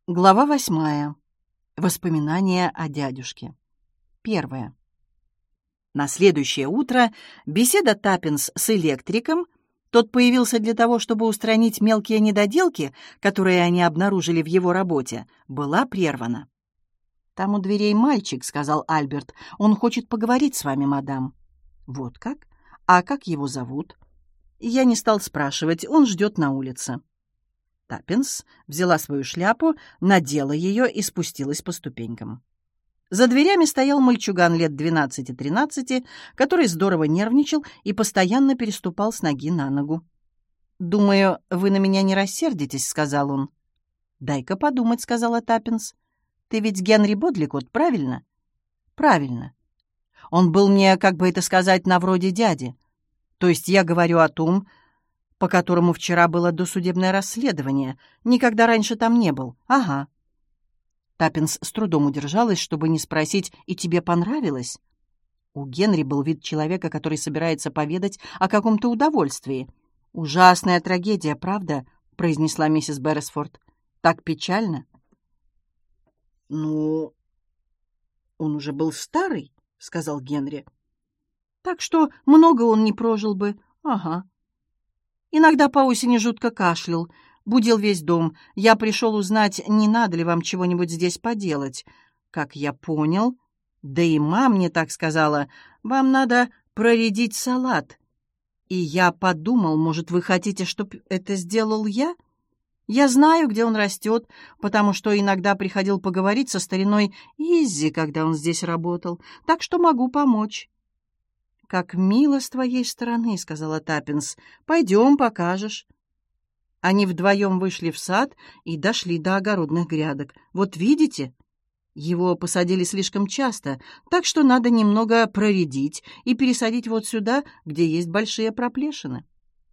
Глава 8. Воспоминания о дядюшке. 1. На следующее утро беседа Таппинс с электриком, тот появился для того, чтобы устранить мелкие недоделки, которые они обнаружили в его работе, была прервана. «Там у дверей мальчик», — сказал Альберт. «Он хочет поговорить с вами, мадам». «Вот как? А как его зовут?» Я не стал спрашивать, он ждет на улице. Таппинс взяла свою шляпу, надела ее и спустилась по ступенькам. За дверями стоял мальчуган лет 12-13, который здорово нервничал и постоянно переступал с ноги на ногу. «Думаю, вы на меня не рассердитесь», — сказал он. «Дай-ка подумать», — сказала Таппинс. «Ты ведь Генри Бодликот, правильно?» «Правильно. Он был мне, как бы это сказать, на вроде дяди. То есть я говорю о том, по которому вчера было досудебное расследование. Никогда раньше там не был. Ага». Таппинс с трудом удержалась, чтобы не спросить: «И тебе понравилось?» У Генри был вид человека, который собирается поведать о каком-то удовольствии. «Ужасная трагедия, правда?» — произнесла миссис Берресфорд. «Так печально». «Ну, он уже был старый», — сказал Генри. «Так что много он не прожил бы. Ага. Иногда по осени жутко кашлял, будил весь дом. Я пришел узнать, не надо ли вам чего-нибудь здесь поделать. Как я понял, да и мама мне так сказала, вам надо проредить салат. И я подумал, может, вы хотите, чтобы это сделал я? Я знаю, где он растет, потому что иногда приходил поговорить со стариной Иззи, когда он здесь работал, так что могу помочь». «Как мило с твоей стороны», — сказала Таппинс. «Пойдем, покажешь». Они вдвоем вышли в сад и дошли до огородных грядок. «Вот видите, его посадили слишком часто, так что надо немного проредить и пересадить вот сюда, где есть большие проплешины».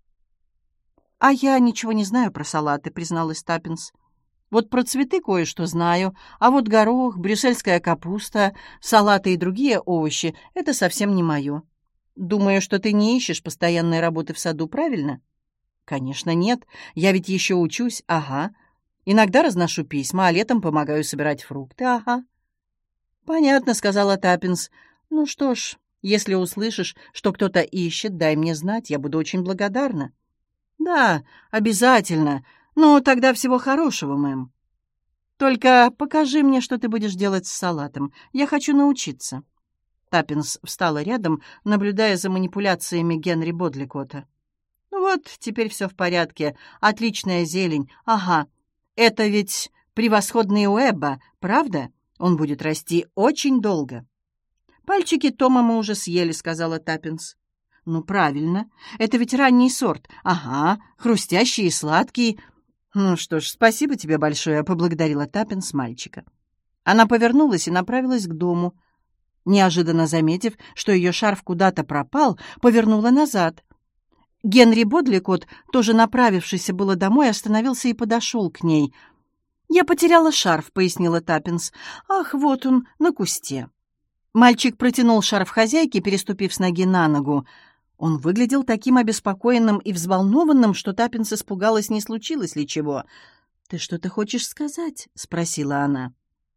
«А я ничего не знаю про салаты», — призналась Таппинс. «Вот про цветы кое-что знаю, а вот горох, брюссельская капуста, салаты и другие овощи — это совсем не мое. Думаю, что ты не ищешь постоянной работы в саду, правильно?» «Конечно, нет. Я ведь еще учусь. Ага. Иногда разношу письма, а летом помогаю собирать фрукты. Ага». «Понятно», — сказала Таппинс. «Ну что ж, если услышишь, что кто-то ищет, дай мне знать. Я буду очень благодарна». «Да, обязательно. Ну, тогда всего хорошего, мэм. Только покажи мне, что ты будешь делать с салатом. Я хочу научиться». Таппинс встала рядом, наблюдая за манипуляциями Генри Бодликота. «Вот, теперь все в порядке. Отличная зелень. Ага. Это ведь превосходный Уэбба, правда? Он будет расти очень долго». «Пальчики Тома мы уже съели», — сказала Таппинс. «Ну, правильно. Это ведь ранний сорт. Ага, хрустящий и сладкий». «Ну что ж, спасибо тебе большое», — поблагодарила Таппинс мальчика. Она повернулась и направилась к дому. Неожиданно заметив, что ее шарф куда-то пропал, повернула назад. Генри Бодликот, тоже направившийся было домой, остановился и подошел к ней. «Я потеряла шарф», — пояснила Таппинс. «Ах, вот он, на кусте». Мальчик протянул шарф хозяйке, переступив с ноги на ногу. Он выглядел таким обеспокоенным и взволнованным, что Таппинс испугалась, не случилось ли чего. «Ты что-то хочешь сказать?» — спросила она.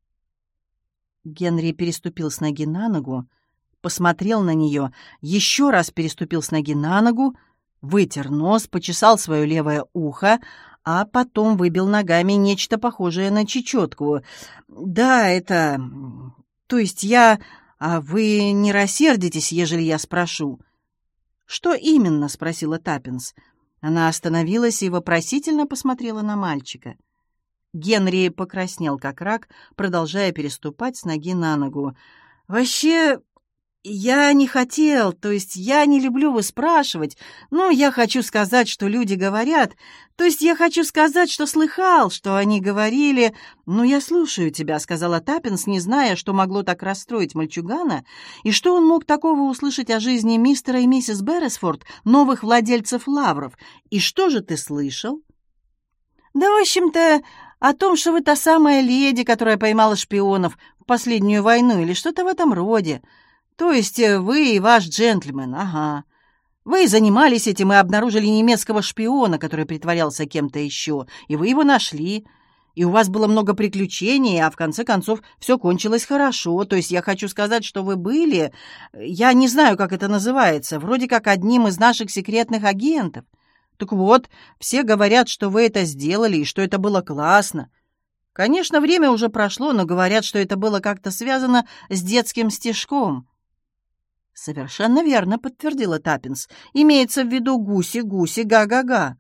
Генри переступил с ноги на ногу, посмотрел на нее, еще раз переступил с ноги на ногу, вытер нос, почесал свое левое ухо, а потом выбил ногами нечто похожее на чечетку. «Да, это... То есть я... А вы не рассердитесь, ежели я спрошу?» «Что именно?» — спросила Таппинс. Она остановилась и вопросительно посмотрела на мальчика. Генри покраснел, как рак, продолжая переступать с ноги на ногу. «Вообще, я не хотел, то есть я не люблю выспрашивать, но я хочу сказать, что люди говорят, то есть я хочу сказать, что слыхал, что они говорили...» «Ну, я слушаю тебя», — сказала Таппинс, не зная, что могло так расстроить мальчугана, и что он мог такого услышать о жизни мистера и миссис Берресфорд, новых владельцев лавров. «И что же ты слышал?» «Да, в общем-то, о том, что вы та самая леди, которая поймала шпионов в последнюю войну, или что-то в этом роде. То есть вы и ваш джентльмен, ага. Вы занимались этим и обнаружили немецкого шпиона, который притворялся кем-то еще, и вы его нашли. И у вас было много приключений, а в конце концов все кончилось хорошо. То есть я хочу сказать, что вы были, я не знаю, как это называется, вроде как одним из наших секретных агентов. Так вот, все говорят, что вы это сделали и что это было классно. Конечно, время уже прошло, но говорят, что это было как-то связано с детским стишком». «Совершенно верно», — подтвердила Таппинс. «Имеется в виду гуси-гуси, га-га-га».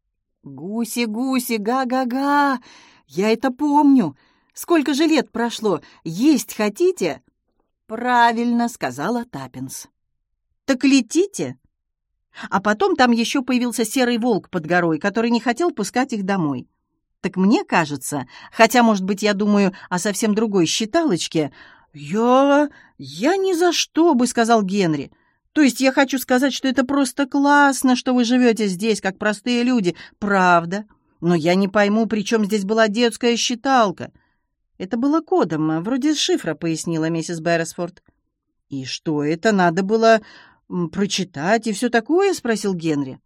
«Гуси-гуси, га-га-га! Я это помню! Сколько же лет прошло! Есть хотите?» «Правильно», — сказала Таппинс. «Так летите!» А потом там еще появился серый волк под горой, который не хотел пускать их домой. Так мне кажется, хотя, может быть, я думаю о совсем другой считалочке, «Я ни за что бы», — сказал Генри. «То есть я хочу сказать, что это просто классно, что вы живете здесь, как простые люди, правда. Но я не пойму, при чем здесь была детская считалка». «Это было кодом, вроде шифра», — пояснила миссис Берресфорд. «И что это, надо было прочитать и все такое?» — спросил Генри.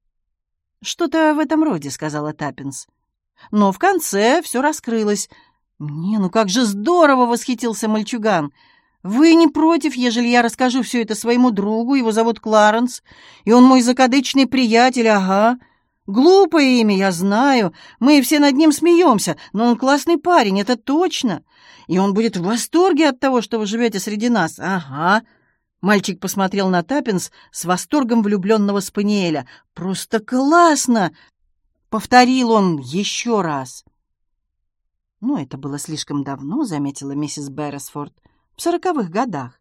«Что-то в этом роде», — сказала Таппинс. Но в конце все раскрылось. «Ну как же здорово!» — восхитился мальчуган. «Вы не против, ежели я расскажу все это своему другу? Его зовут Кларенс, и он мой закадычный приятель, ага. Глупое имя, я знаю, мы все над ним смеемся, но он классный парень, это точно. И он будет в восторге от того, что вы живете среди нас, ага». Мальчик посмотрел на Таппинс с восторгом влюбленного спаниеля. «Просто классно!» — повторил он еще раз. «Ну, это было слишком давно», — заметила миссис Берресфорд, — «в 40-х годах».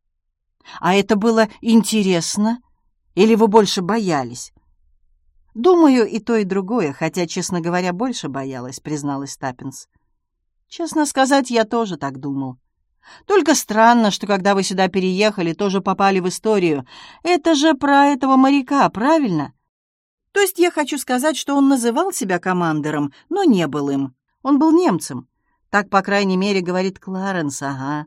«А это было интересно? Или вы больше боялись?» «Думаю, и то, и другое, хотя, честно говоря, больше боялась», — призналась Таппинс. «Честно сказать, я тоже так думал. Только странно, что когда вы сюда переехали, тоже попали в историю. Это же про этого моряка, правильно? То есть я хочу сказать, что он называл себя командором, но не был им. Он был немцем. Так, по крайней мере, говорит Кларенс, ага».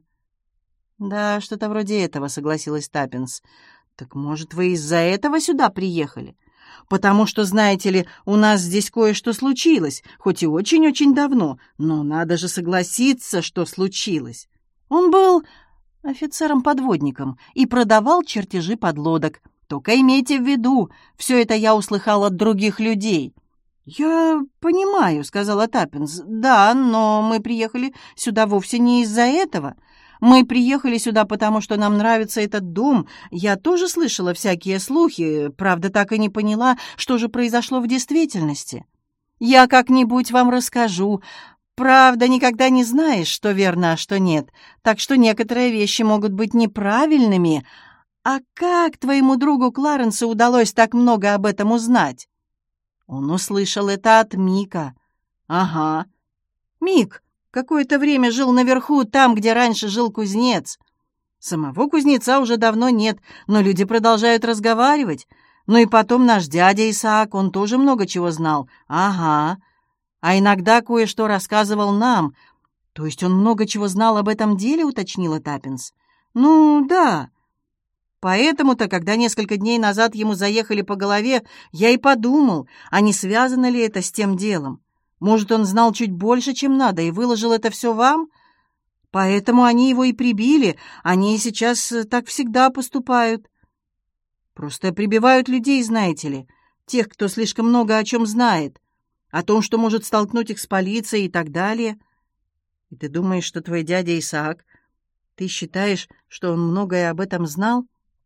«Да, что-то вроде этого», — согласилась Таппинс. «Так, может, вы из-за этого сюда приехали? Потому что, знаете ли, у нас здесь кое-что случилось, хоть и очень-очень давно, но надо же согласиться, что случилось. Он был офицером-подводником и продавал чертежи подлодок. Только имейте в виду, все это я услыхал от других людей». «Я понимаю», — сказала Таппинс. «Да, но мы приехали сюда вовсе не из-за этого. Мы приехали сюда, потому что нам нравится этот дом. Я тоже слышала всякие слухи, правда, так и не поняла, что же произошло в действительности. Я как-нибудь вам расскажу. Правда, никогда не знаешь, что верно, а что нет, так что некоторые вещи могут быть неправильными. А как твоему другу Кларенсу удалось так много об этом узнать?» «Он услышал это от Мика». «Ага. Мик какое-то время жил наверху, там, где раньше жил кузнец. Самого кузнеца уже давно нет, но люди продолжают разговаривать. Ну и потом наш дядя Исаак, он тоже много чего знал. Ага. А иногда кое-что рассказывал нам. То есть он много чего знал об этом деле», — уточнила Таппинс. «Ну, да. Поэтому-то, когда несколько дней назад ему заехали по голове, я и подумал, а не связано ли это с тем делом. Может, он знал чуть больше, чем надо, и выложил это все вам? Поэтому они его и прибили. Они сейчас так всегда поступают. Просто прибивают людей, знаете ли, тех, кто слишком много о чем знает, о том, что может столкнуть их с полицией и так далее. И ты думаешь, что твой дядя Исаак, ты считаешь, что он многое об этом знал?»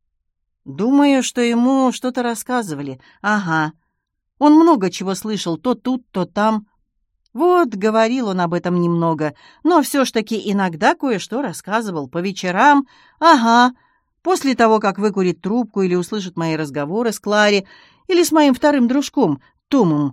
«Думаю, что ему что-то рассказывали. Ага. Он много чего слышал, то тут, то там. Вот, говорил он об этом немного, но все ж таки иногда кое-что рассказывал. По вечерам, ага, после того, как выкурит трубку или услышит мои разговоры с Клари или с моим вторым дружком, Томом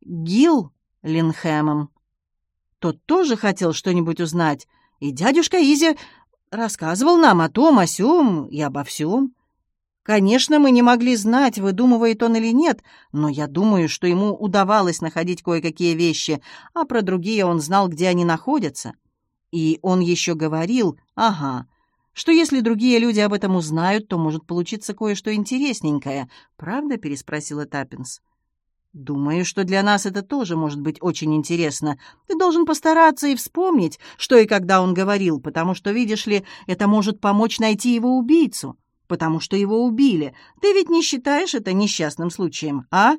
Гиллингхэмом. Тот тоже хотел что-нибудь узнать, и дядюшка Изи рассказывал нам о том, о сём и обо всем. Конечно, мы не могли знать, выдумывает он или нет, но я думаю, что ему удавалось находить кое-какие вещи, а про другие он знал, где они находятся. И он еще говорил, ага, что если другие люди об этом узнают, то может получиться кое-что интересненькое. «Правда?» — переспросила Таппинс. Думаю, что для нас это тоже может быть очень интересно. Ты должен постараться и вспомнить, что и когда он говорил, потому что, видишь ли, это может помочь найти его убийцу, потому что его убили. Ты ведь не считаешь это несчастным случаем, а?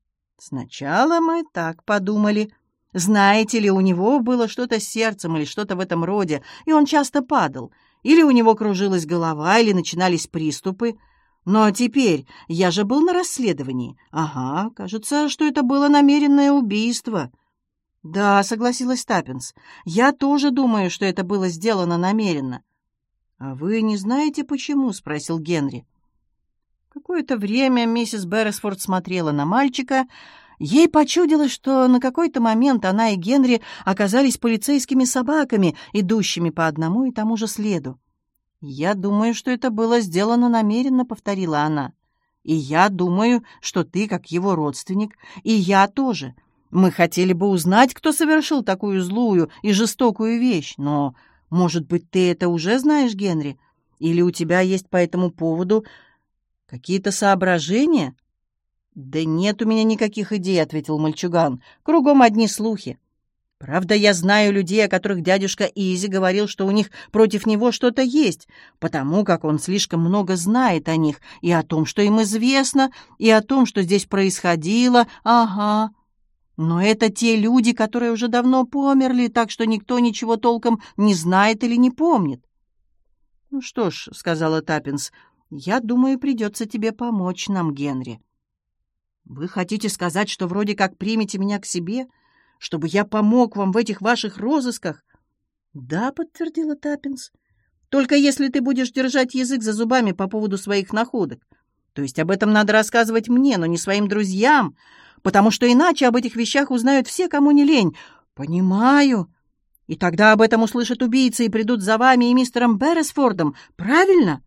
Сначала мы так подумали. Знаете ли, у него было что-то с сердцем или что-то в этом роде, и он часто падал. Или у него кружилась голова, или начинались приступы. Но теперь я же был на расследовании. Ага, кажется, что это было намеренное убийство. Да, согласилась Таппинс. Я тоже думаю, что это было сделано намеренно. А вы не знаете, почему? Спросил Генри. Какое-то время миссис Берресфорд смотрела на мальчика. Ей почудилось, что на какой-то момент она и Генри оказались полицейскими собаками, идущими по одному и тому же следу. «Я думаю, что это было сделано намеренно», — повторила она. «И я думаю, что ты, как его родственник, и я тоже. Мы хотели бы узнать, кто совершил такую злую и жестокую вещь, но, может быть, ты это уже знаешь, Генри? Или у тебя есть по этому поводу какие-то соображения?» «Да нет у меня никаких идей», — ответил мальчуган. «Кругом одни слухи. Правда, я знаю людей, о которых дядюшка Изи говорил, что у них против него что-то есть, потому как он слишком много знает о них, и о том, что им известно, и о том, что здесь происходило. Ага. Но это те люди, которые уже давно померли, так что никто ничего толком не знает или не помнит». «Ну что ж», — сказала Таппинс, — «я думаю, придется тебе помочь нам, Генри». «Вы хотите сказать, что вроде как примете меня к себе, чтобы я помог вам в этих ваших розысках?» «Да», — подтвердила Таппинс. «Только если ты будешь держать язык за зубами по поводу своих находок. То есть об этом надо рассказывать мне, но не своим друзьям, потому что иначе об этих вещах узнают все, кому не лень». «Понимаю. И тогда об этом услышат убийцы и придут за вами и мистером Берресфордом, правильно?»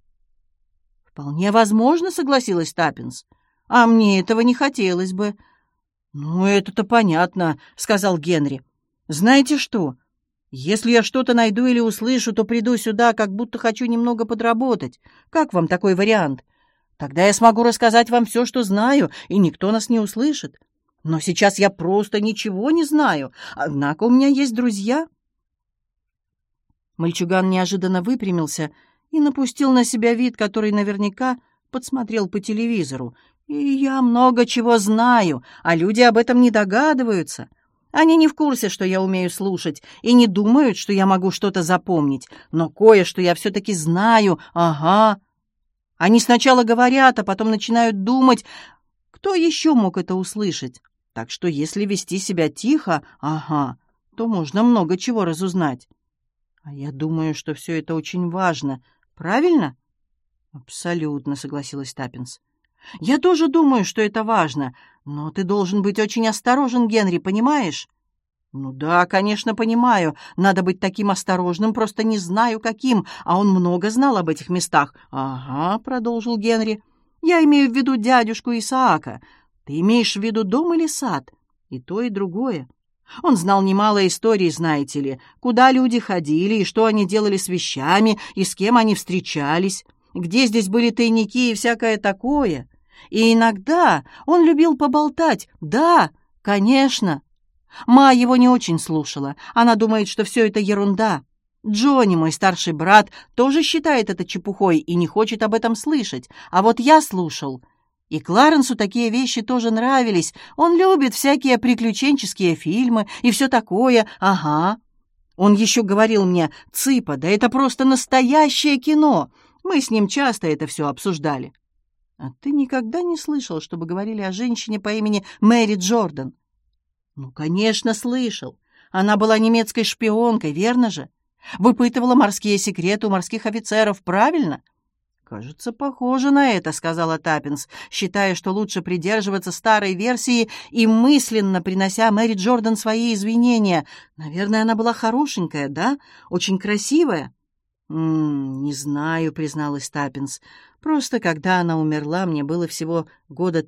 «Вполне возможно», — согласилась Таппинс. «А мне этого не хотелось бы». «Ну, это-то понятно», — сказал Генри. «Знаете что? Если я что-то найду или услышу, то приду сюда, как будто хочу немного подработать. Как вам такой вариант? Тогда я смогу рассказать вам все, что знаю, и никто нас не услышит. Но сейчас я просто ничего не знаю, однако у меня есть друзья». Мальчуган неожиданно выпрямился и напустил на себя вид, который наверняка подсмотрел по телевизору. «И я много чего знаю, а люди об этом не догадываются. Они не в курсе, что я умею слушать, и не думают, что я могу что-то запомнить. Но кое-что я все-таки знаю, ага. Они сначала говорят, а потом начинают думать, кто еще мог это услышать. Так что если вести себя тихо, ага, то можно много чего разузнать. А я думаю, что все это очень важно. Правильно?» «Абсолютно», — согласилась Таппинс. «Я тоже думаю, что это важно, но ты должен быть очень осторожен, Генри, понимаешь?» «Ну да, конечно, понимаю. Надо быть таким осторожным, просто не знаю, каким, а он много знал об этих местах». «Ага», — продолжил Генри, — «я имею в виду дядюшку Исаака. Ты имеешь в виду дом или сад? И то, и другое. Он знал немало историй, знаете ли, куда люди ходили, и что они делали с вещами, и с кем они встречались, где здесь были тайники и всякое такое. И иногда он любил поболтать. Да, конечно. Ма его не очень слушала. Она думает, что все это ерунда. Джонни, мой старший брат, тоже считает это чепухой и не хочет об этом слышать. А вот я слушал. И Кларенсу такие вещи тоже нравились. Он любит всякие приключенческие фильмы и все такое. Ага. Он еще говорил мне: «Цыпа, да это просто настоящее кино». Мы с ним часто это все обсуждали. А ты никогда не слышал, чтобы говорили о женщине по имени Мэри Джордан? Ну, конечно, слышал. Она была немецкой шпионкой, верно же? Выпытывала морские секреты у морских офицеров, правильно? Кажется, похоже на это, сказала Таппинс, считая, что лучше придерживаться старой версии и мысленно принося Мэри Джордан свои извинения. Наверное, она была хорошенькая, да? Очень красивая. «Не знаю», — призналась Таппинс. «Просто когда она умерла, мне было всего 3 года».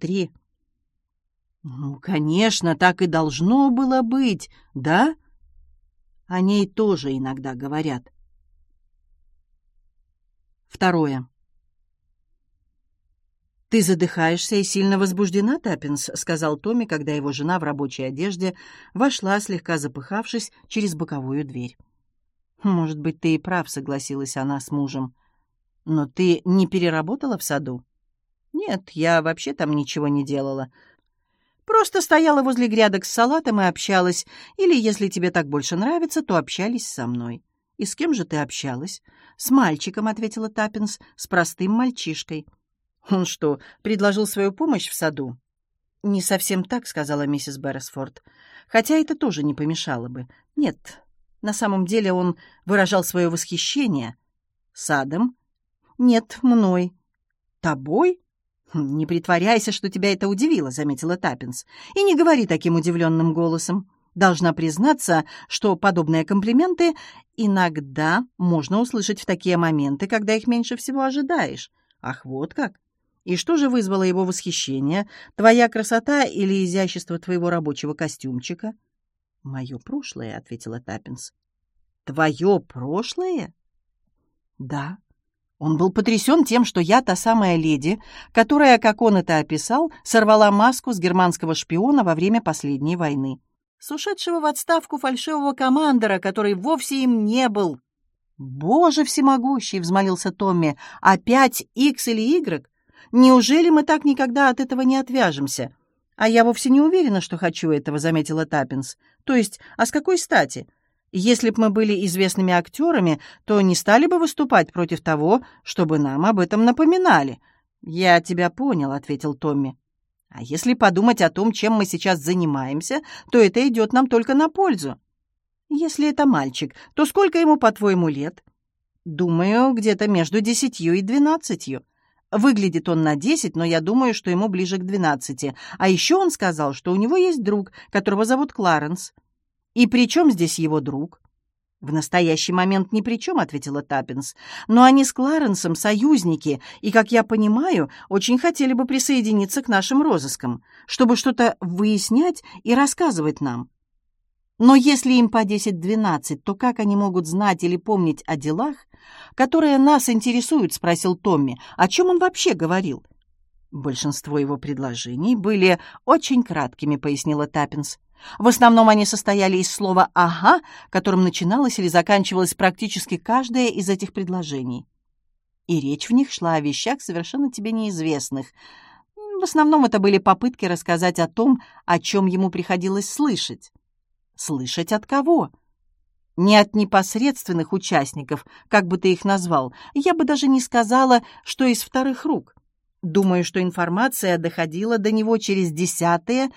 «Ну, конечно, так и должно было быть, да?» О ней тоже иногда говорят. 2. «Ты задыхаешься и сильно возбуждена, Таппинс», — сказал Томми, когда его жена в рабочей одежде вошла, слегка запыхавшись, через боковую дверь. «Может быть, ты и прав», — согласилась она с мужем. «Но ты не переработала в саду?» «Нет, я вообще там ничего не делала. Просто стояла возле грядок с салатом и общалась. Или, если тебе так больше нравится, то общались со мной». «И с кем же ты общалась?» «С мальчиком», — ответила Таппинс, — «с простым мальчишкой». «Он что, предложил свою помощь в саду?» «Не совсем так», — сказала миссис Берресфорд. «Хотя это тоже не помешало бы. Нет, на самом деле он выражал свое восхищение». «Садом?» «Нет, мной». «Тобой?» «Не притворяйся, что тебя это удивило», — заметила Таппинс. «И не говори таким удивленным голосом. Должна признаться, что подобные комплименты иногда можно услышать в такие моменты, когда их меньше всего ожидаешь». «Ах, вот как! И что же вызвало его восхищение? Твоя красота или изящество твоего рабочего костюмчика?» «Мое прошлое», — ответила Таппинс. «Твое прошлое?» «Да». Он был потрясен тем, что я та самая леди, которая, как он это описал, сорвала маску с германского шпиона во время последней войны. С ушедшего в отставку фальшивого командора, который вовсе им не был. «Боже всемогущий!» — взмолился Томми. «Опять X или Y? Неужели мы так никогда от этого не отвяжемся?» «А я вовсе не уверена, что хочу этого», — заметила Таппинс. «То есть, а с какой стати? Если б мы были известными актерами, то не стали бы выступать против того, чтобы нам об этом напоминали». «Я тебя понял», — ответил Томми. «А если подумать о том, чем мы сейчас занимаемся, то это идет нам только на пользу. Если это мальчик, то сколько ему, по-твоему, лет?» «Думаю, где-то между 10 и 12. Выглядит он на 10, но я думаю, что ему ближе к 12. А еще он сказал, что у него есть друг, которого зовут Кларенс». «И при чем здесь его друг?» «В настоящий момент ни при чем», — ответила Таппинс. «Но они с Кларенсом союзники, и, как я понимаю, очень хотели бы присоединиться к нашим розыскам, чтобы что-то выяснять и рассказывать нам». «Но если им по 10-12, то как они могут знать или помнить о делах, которые нас интересуют?» — спросил Томми. «О чем он вообще говорил?» «Большинство его предложений были очень краткими», — пояснила Таппинс. «В основном они состояли из слова «ага», которым начиналось или заканчивалось практически каждое из этих предложений. И речь в них шла о вещах, совершенно тебе неизвестных. В основном это были попытки рассказать о том, о чем ему приходилось слышать». «Слышать от кого?» «Не от непосредственных участников, как бы ты их назвал. Я бы даже не сказала, что из вторых рук. Думаю, что информация доходила до него через 10-е,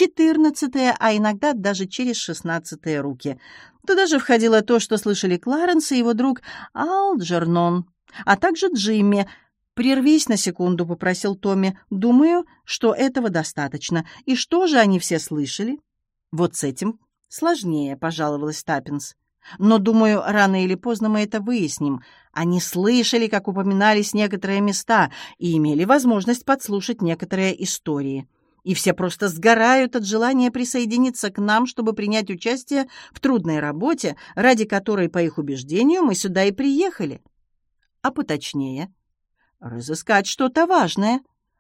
14-е, а иногда даже через 16-е руки. Туда же входило то, что слышали Кларенс и его друг Алджернон, а также Джимми. «Прервись на секунду», — попросил Томми. «Думаю, что этого достаточно. И что же они все слышали?» «Вот с этим сложнее», — пожаловалась Таппинс. «Но, думаю, рано или поздно мы это выясним. Они слышали, как упоминались некоторые места, и имели возможность подслушать некоторые истории. И все просто сгорают от желания присоединиться к нам, чтобы принять участие в трудной работе, ради которой, по их убеждению, мы сюда и приехали. А поточнее, разыскать что-то важное.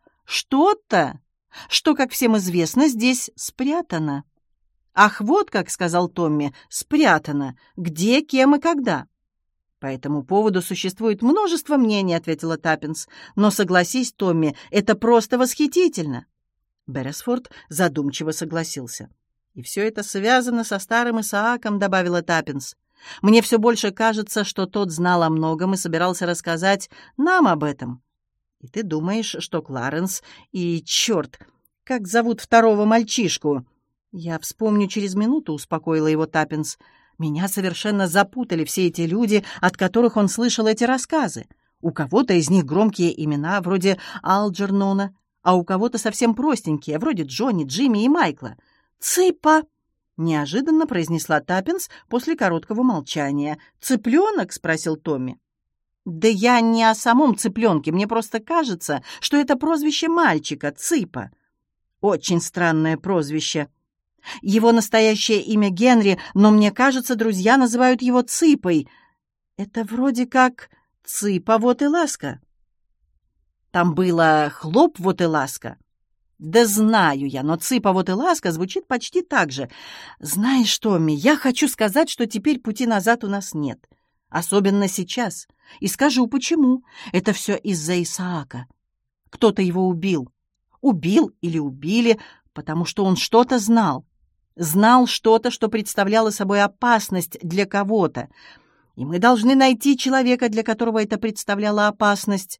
Что-то, что, как всем известно, здесь спрятано». «Ах, вот как», — сказал Томми, — «спрятано. Где, кем и когда?» «По этому поводу существует множество мнений», — ответила Таппинс. «Но согласись, Томми, это просто восхитительно». Берресфорд задумчиво согласился. «И все это связано со старым Исааком», — добавила Таппинс. «Мне все больше кажется, что тот знал о многом и собирался рассказать нам об этом. И ты думаешь, что Кларенс и, черт, как зовут второго мальчишку?» «Я вспомню через минуту», — успокоила его Таппинс. «Меня совершенно запутали все эти люди, от которых он слышал эти рассказы. У кого-то из них громкие имена, вроде Алджернона, а у кого-то совсем простенькие, вроде Джонни, Джимми и Майкла. «Цыпа!» — неожиданно произнесла Таппинс после короткого молчания. «Цыпленок?» — спросил Томми. «Да я не о самом цыпленке. Мне просто кажется, что это прозвище мальчика, Цыпа. Очень странное прозвище. Его настоящее имя Генри, но мне кажется, друзья называют его Цыпой. Это вроде как Цыпа, вот и ласка». Там было «хлоп, вот и ласка». Да знаю я, но «цыпа, вот и ласка» звучит почти так же. Знаешь, Томми, я хочу сказать, что теперь пути назад у нас нет. Особенно сейчас. И скажу, почему. Это все из-за Исаака. Кто-то его убил. Убил или убили, потому что он что-то знал. Знал что-то, что представляло собой опасность для кого-то. И мы должны найти человека, для которого это представляло опасность.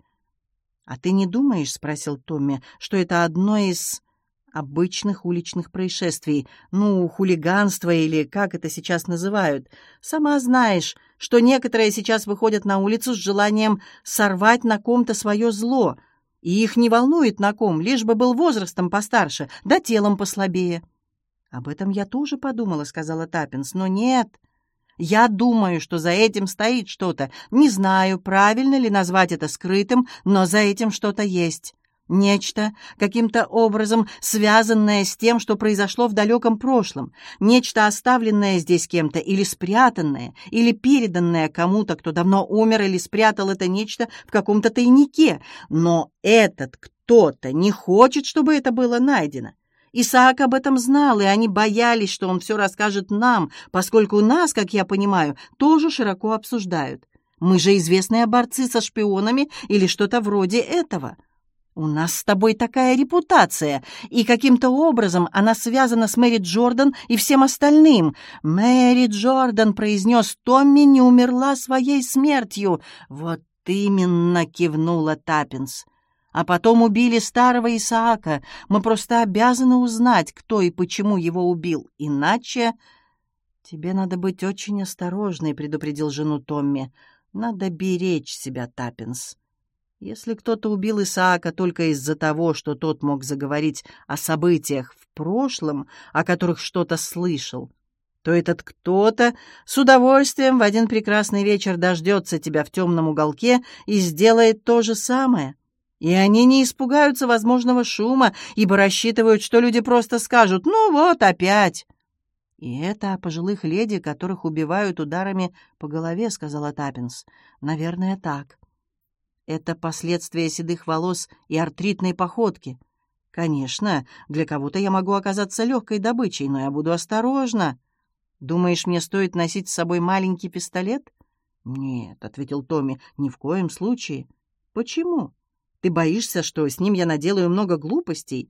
«А ты не думаешь, — спросил Томми, — что это одно из обычных уличных происшествий, ну, хулиганство или как это сейчас называют? Сама знаешь, что некоторые сейчас выходят на улицу с желанием сорвать на ком-то свое зло, и их не волнует на ком, лишь бы был возрастом постарше, да телом послабее». «Об этом я тоже подумала, — сказала Таппинс, — но нет. Я думаю, что за этим стоит что-то. Не знаю, правильно ли назвать это скрытым, но за этим что-то есть. Нечто, каким-то образом связанное с тем, что произошло в далеком прошлом. Нечто, оставленное здесь кем-то, или спрятанное, или переданное кому-то, кто давно умер или спрятал это нечто в каком-то тайнике. Но этот кто-то не хочет, чтобы это было найдено. Исаак об этом знал, и они боялись, что он все расскажет нам, поскольку нас, как я понимаю, тоже широко обсуждают. Мы же известные борцы со шпионами или что-то вроде этого. У нас с тобой такая репутация, и каким-то образом она связана с Мэри Джордан и всем остальным. Мэри Джордан, — произнес Томми, — не умерла своей смертью. Вот именно, — кивнула Таппинс. А потом убили старого Исаака. Мы просто обязаны узнать, кто и почему его убил. Иначе... «Тебе надо быть очень осторожной», — предупредил жену Томми. «Надо беречь себя, Таппинс. Если кто-то убил Исаака только из-за того, что тот мог заговорить о событиях в прошлом, о которых что-то слышал, то этот кто-то с удовольствием в один прекрасный вечер дождется тебя в темном уголке и сделает то же самое». И они не испугаются возможного шума, ибо рассчитывают, что люди просто скажут «ну вот, опять». «И это о пожилых леди, которых убивают ударами по голове», — сказала Таппинс. «Наверное, так. Это последствия седых волос и артритной походки. Конечно, для кого-то я могу оказаться легкой добычей, но я буду осторожна. Думаешь, мне стоит носить с собой маленький пистолет?» «Нет», — ответил Томми, — «ни в коем случае». «Почему? Ты боишься, что с ним я наделаю много глупостей?»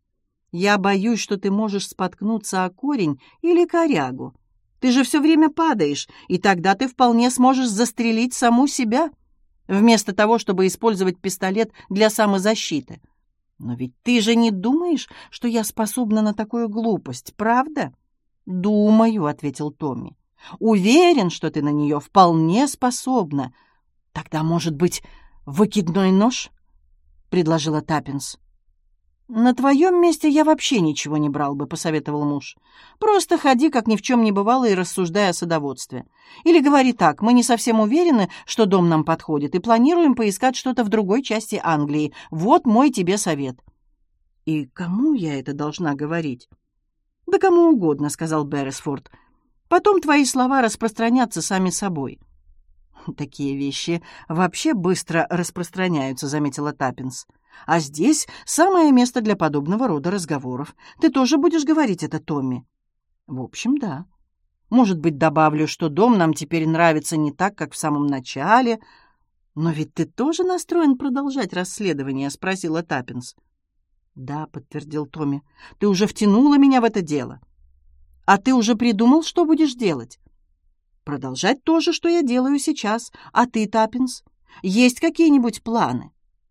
«Я боюсь, что ты можешь споткнуться о корень или корягу. Ты же все время падаешь, и тогда ты вполне сможешь застрелить саму себя, вместо того, чтобы использовать пистолет для самозащиты. Но ведь ты же не думаешь, что я способна на такую глупость, правда?» «Думаю», — ответил Томми. «Уверен, что ты на нее вполне способна. Тогда, может быть, выкидной нож?» — предложила Таппинс. «На твоем месте я вообще ничего не брал бы», — посоветовал муж. «Просто ходи, как ни в чем не бывало, и рассуждай о садоводстве. Или говори так: мы не совсем уверены, что дом нам подходит, и планируем поискать что-то в другой части Англии. Вот мой тебе совет». «И кому я это должна говорить?» «Да кому угодно», — сказал Берресфорд. «Потом твои слова распространятся сами собой». «Такие вещи вообще быстро распространяются», — заметила Таппинс. «А здесь самое место для подобного рода разговоров. Ты тоже будешь говорить это Томми?» «В общем, да. Может быть, добавлю, что дом нам теперь нравится не так, как в самом начале». «Но ведь ты тоже настроен продолжать расследование?» — спросила Таппинс. «Да», — подтвердил Томми. «Ты уже втянула меня в это дело». «А ты уже придумал, что будешь делать?» «Продолжать то же, что я делаю сейчас. А ты, Таппинс, есть какие-нибудь планы?»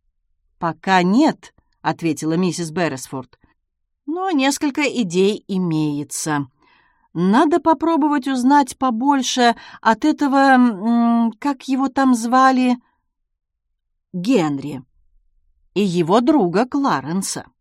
«Пока нет», — ответила миссис Берресфорд. «Но несколько идей имеется. Надо попробовать узнать побольше от этого, как его там звали, Генри, и его друга Кларенса».